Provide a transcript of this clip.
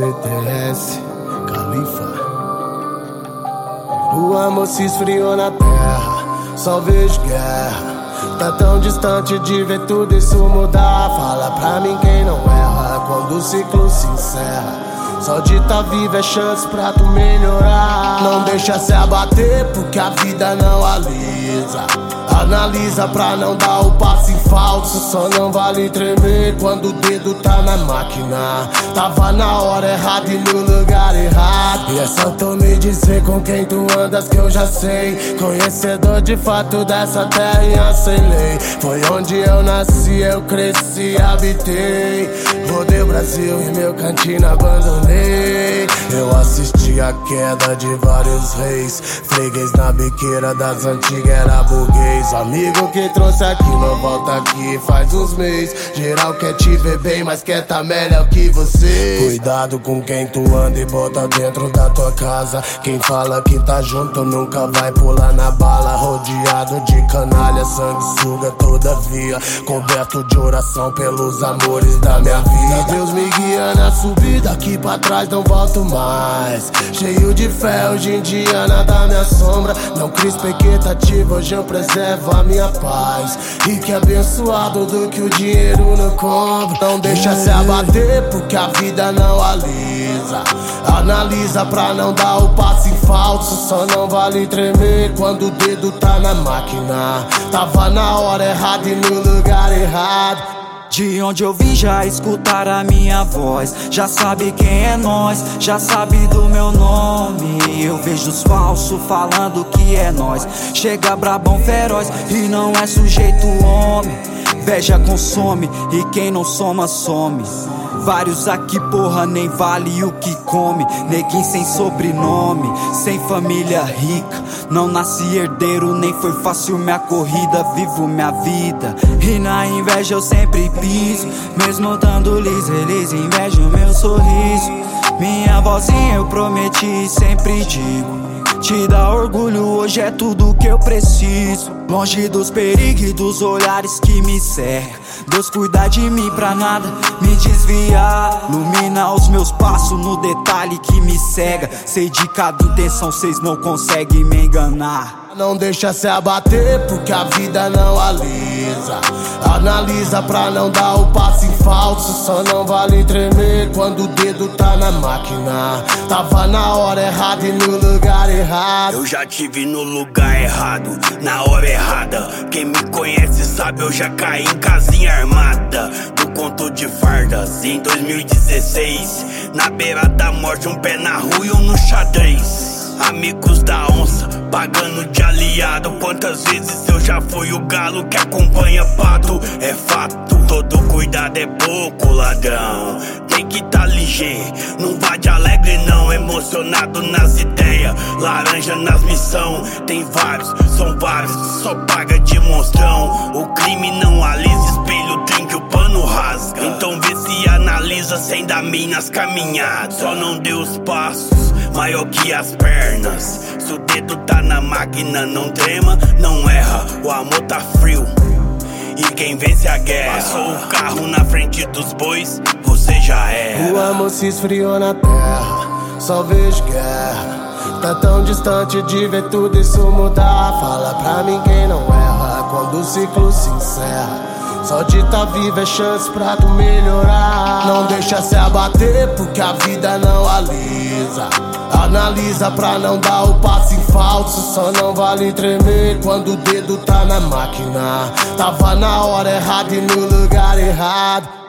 CTS, Califa. O amor se esfriou na terra, só vejo guerra. Tá tão distante de ver tudo isso mudar. Fala pra mim quem não erra quando o ciclo se encerra. Só de tá vivo é chance pra tu melhorar. Não deixa se abater porque a vida não alisa. Analisa pra não dar o passo em falso. Só não vale tremer quando o dedo tá na máquina. Tava na hora errada e no lugar errado. E é só tu me dizer com quem tu andas que eu já sei. Conhecedor de fato dessa terra e acelei. Foi onde eu nasci, eu cresci, habitei. Rodei o Brasil e meu cantinho abandonei. Eu assisti a queda de vários reis. Freguês na biqueira das antigas era burguês. Amigo que trouxe aqui não volta aqui faz uns meses. Geral quer te ver bem, mas quer tá melhor que você. Cuidado com quem tu anda e bota dentro da tua casa. Quem fala que tá junto nunca vai pular na bala. Rodeado de canalha, sanguessuga todavia. Coberto de oração pelos amores da minha vida. Deus me guia na subida, aqui pra trás não volto mais. Cheio de fé, hoje em dia nada me assombra. Não crio expectativa, hoje eu preservo a minha paz. E que abençoado do que o dinheiro não compra. Não deixa se abater porque a vida não alisa. Analisa pra não dar o passo em falso. Só não vale tremer quando o dedo tá na máquina. Tava na hora errada e no lugar errado. De onde eu vim já escutaram a minha voz. Já sabe quem é nós, já sabe do meu nome. Eu vejo os falsos falando que é nós. Chega brabão feroz e não é sujeito homem. Veja consome e quem não soma some. Vários aqui porra nem vale o que come. Neguinho sem sobrenome, sem família rica. Não nasci herdeiro, nem foi fácil minha corrida. Vivo minha vida e na inveja eu sempre piso. Mesmo dando liso, eles invejam meu sorriso. Minha vozinha eu prometi e sempre digo. Te dá orgulho, hoje é tudo que eu preciso. Longe dos perigos e dos olhares que me cercam. Deus cuida de mim pra nada me desviar. Ilumina os meus passos no detalhe que me cega. Sei de cada intenção, cês não conseguem me enganar. Não deixa se abater porque a vida não alisa. Analisa pra não dar o passo em falso. Só não vale tremer quando o dedo tá na máquina. Tava na hora errada e no lugar errado. Eu já tive no lugar errado, na hora errada. Quem me conhece sabe, eu já caí em casinha armada. Do conto de fardas em 2016. Na beira da morte, um pé na rua e um no xadrez. Amigos da onça, pagando de aliado. Quantas vezes eu já fui o galo que acompanha pato. É fato, todo cuidado é pouco, ladrão. Tem que tá ligeiro, não vá de alegre não. Emocionado nas ideias, laranja nas missão. Tem vários, são vários, só paga de monstrão. O crime não alisa, espelho trinca, o pano rasga. Então vê se analisa sem dar mim nas caminhadas. Só não dê os passos maior que as pernas. Se o dedo tá na máquina, não trema, não erra. O amor tá frio e quem vence a guerra. Passou o carro na frente dos bois, você já era. O amor se esfriou na terra, só vejo guerra. Tá tão distante de ver tudo isso mudar. Fala pra mim quem não erra quando o ciclo se encerra. Só de tá vivo é chance pra tu melhorar. Não deixa se abater porque a vida não alisa. Analisa pra não dar o passo em falso. Só não vale tremer quando o dedo tá na máquina. Tava na hora errada e no lugar errado.